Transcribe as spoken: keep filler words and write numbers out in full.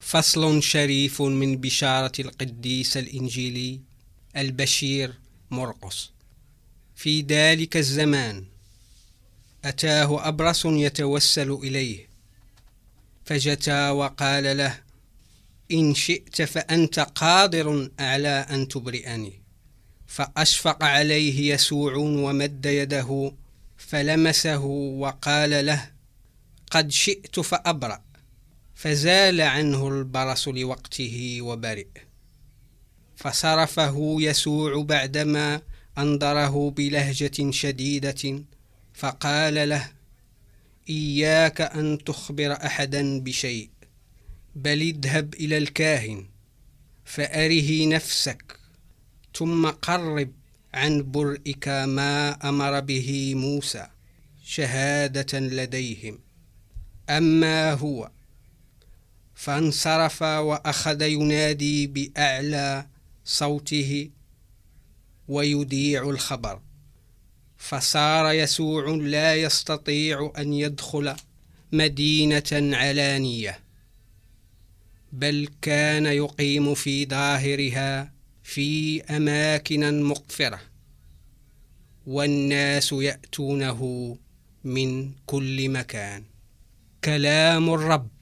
فصل شريف من بشارة القديس الإنجيلي البشير مرقس. في ذلك الزمان أتاه أبرص يتوسل إليه، فجتا وقال له: إن شئت فأنت قادر على أن تبرئني. فأشفق عليه يسوع ومد يده فلمسه وقال له: قد شئت فأبرأ. فزال عنه البرص لوقته وبرئ. فصرفه يسوع بعدما أنظره بلهجة شديدة فقال له: إياك أن تخبر أحدا بشيء، بل اذهب إلى الكاهن فأره نفسك، ثم قرب عن برئك ما أمر به موسى شهادة لديهم. أما هو فانصرف وأخذ ينادي بأعلى صوته ويذيع الخبر. فصار يسوع لا يستطيع أن يدخل مدينة علانية، بل كان يقيم في ظاهرها في أماكن مقفرة، والناس يأتونه من كل مكان. كلام الرب.